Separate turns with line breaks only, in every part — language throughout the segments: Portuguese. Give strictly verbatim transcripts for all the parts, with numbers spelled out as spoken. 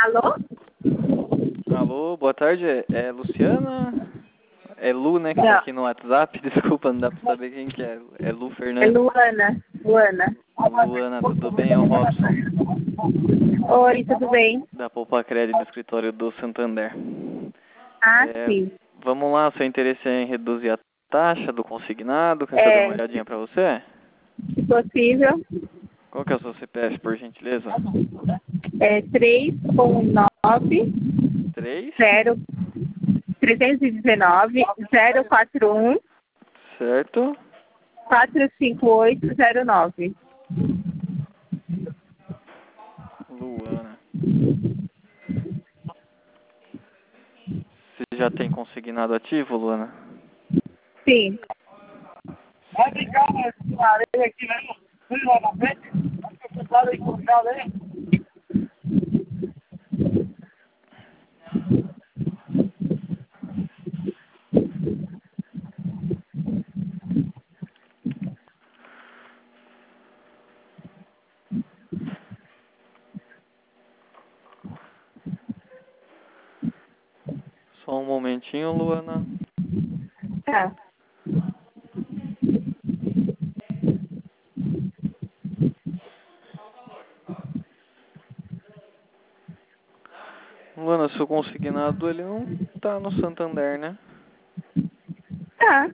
Alô?
Alô, boa tarde. É, é Luciana? É Lu, né, que tá
Não,
aqui no WhatsApp. Desculpa, não dá pra saber quem que é. É Lu
é
Fernandes.
Luana. Luana.
Luana, tudo bem? É o Robson,
Oi, tudo bem?
da Poupa Crédito do escritório do Santander.
Ah,
É,
sim.
vamos lá, seu interesse é em reduzir a taxa do consignado? Quer que eu dê uma
É,
olhadinha pra você?
se possível,
Qual que é o seu C P F, por gentileza?
é três um nove
Três,
zero trezentos e dezenove zero quatro um
certo?
quatro cinco oito zero nove.
Luana. Você já tem consignado ativo, Luana?
Sim.
Vai brincar na areia aqui, né? Fui lá na frente, acho que eu fui aí com o carro aí.
Só um momentinho, Luana.
Tá.
Luana, seu consignado, ele não tá no Santander, né?
Tá.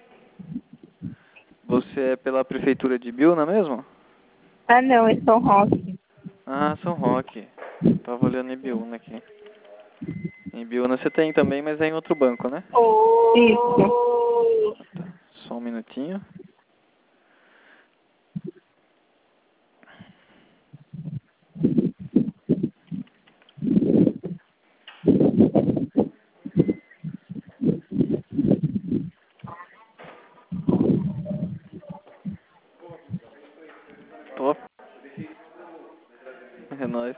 Você é pela prefeitura de Biúna mesmo?
Ah, não, é São Roque.
Ah, São Roque. Tava olhando em Biúna aqui. Em Biúna você tem também, mas é em outro banco, né?
Isso.
Ah, tá. Só um minutinho. Top. É nóis.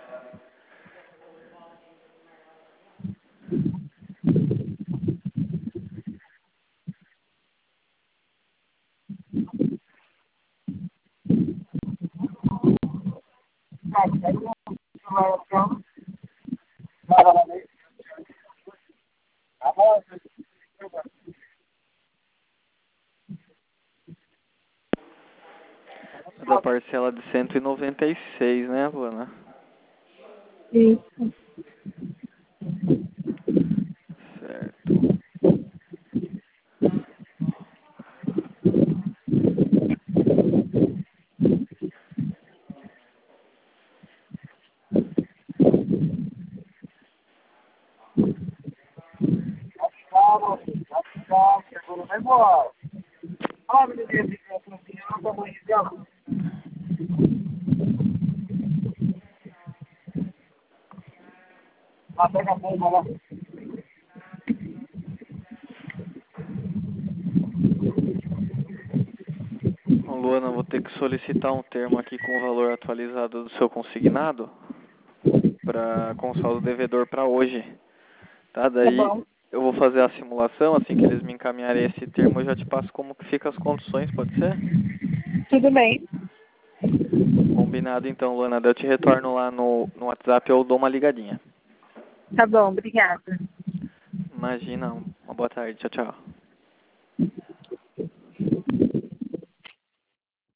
É da parcela de cento e noventa e seis, né, Luana?
Isso.
Certo.
Vai embora. Ah, menininha, de criança, assim, eu não tô muito de água. Lá pega a bomba lá.
Ô, Luana, vou ter que solicitar um termo aqui com o valor atualizado do seu consignado para com o saldo devedor para hoje. Tá?
Tá
Daí
bom.
eu vou fazer a simulação, assim que eles me encaminharem esse termo, eu já te passo como que fica as condições, pode ser?
Tudo bem.
Combinado então, Luana. Daí eu te retorno lá no, no WhatsApp ou dou uma ligadinha.
Tá bom, obrigada.
Imagina, uma boa tarde. Tchau, tchau.